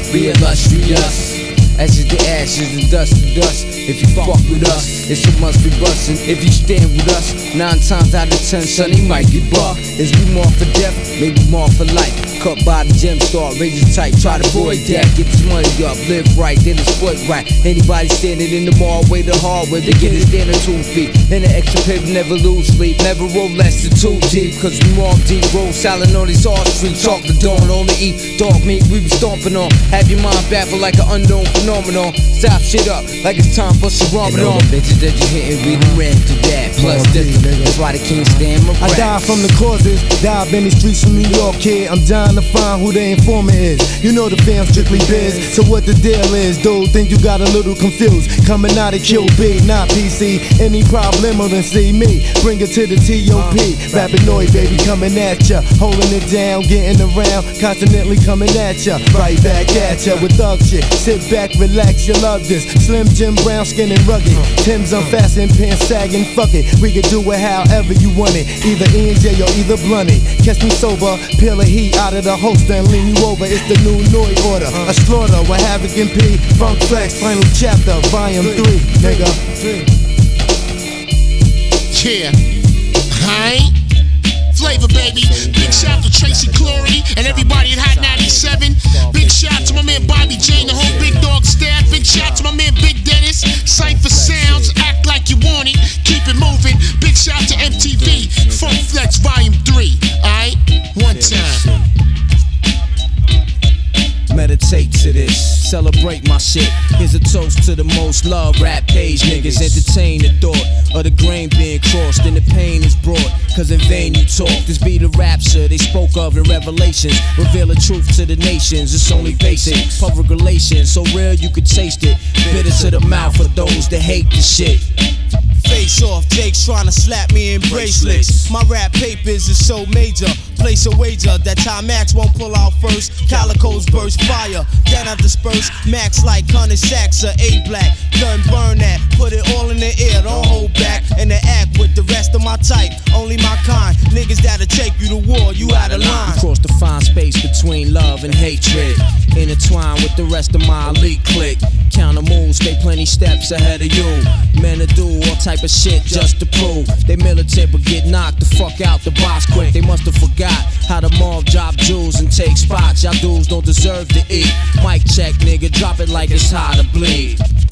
be illustrious. Ashes to ashes and dust to dust. If you fuck with us, it's a must be bustin'. If you stand with us, 9 times out of 10, son, he might get bucked. Is we marked for death? Maybe marked for life. Cut by the gym, start raising tight. Try to avoid that, get this money up, live right, then it's split right. Anybody standing in the mall, way the hard way, begin to stand on 2 feet. Then the extra paper, never lose sleep. Never roll less than 2 deep, cause we mark deep. Roll silent on these hard streets. Talk the dawn, only eat dog meat, we be stomping on. Have your mind baffled like an unknown phenomenon. Stop shit up, like it's time for some Ramadan. Bitches that you hitting, we done ran through that. Plus this, that's why they can't stand my rap. I die from the causes, dive in the streets from New York, kid. I'm dying to find who the informant is. You know the fam strictly biz, so what the deal is, dude? Think you got a little confused. Coming out of QB, not PC. Any problem, then see me. Bring it to the TOP. Rapinoid, baby, coming at ya. Holding it down, getting around. Continentally coming at ya. Right back at ya with thug shit. Sit back, relax, you love this. Slim Jim Brown, skin and rugged. Tim's unfastened, pants sagging, fuck it. We can do it however you want it. Either E&J or either blunted. Catch me sober, peel the heat out of the holster and lean you over. It's the new Noid order. A slaughter with Havoc and P. Funk Flex, final chapter, volume 3, nigga. Yeah, hi. Flavor, baby. Big shout to Tracy Clory and everybody at Hot 97. Big shout to my man Bobby J and the whole Big Dog staff. Big shout to my man Big Dennis. Cypher Sounds, act like you want it. Keep it moving. Big shout to MTV. Funk Flex Volume 3. Alright? One time. Meditate to this, celebrate my shit. Here's a toast to the most loved rap page niggas. Entertain the thought of the grain being crossed and the pain is brought, cause in vain you talk. This be the rapture they spoke of in Revelations. Reveal the truth to the nations, it's only basic. Public relations, so real you could taste it. Bitter to the mouth for those that hate the shit. Face off, Jake's trying to slap me in bracelets. My rap papers is so major. Place a wager that Ty Max won't pull out first. Calicos burst fire, then I disperse. Max like Connor Sachs or A-Black. Gun burn that, put it all in the air, don't hold back. And the act with the rest of my type, only my kind. Niggas that'll take you to war, you out of line. We cross the fine space between love and hatred. Intertwined with the rest of my elite clique. Counter moves, stay plenty steps ahead of you. Men to do all type of shit just to prove they militant but get knocked the fuck out the box quick. They must have forgot how to mob drop jewels and take spots. Y'all dudes don't deserve to eat. Mic check, nigga, drop it like it's hot to bleed.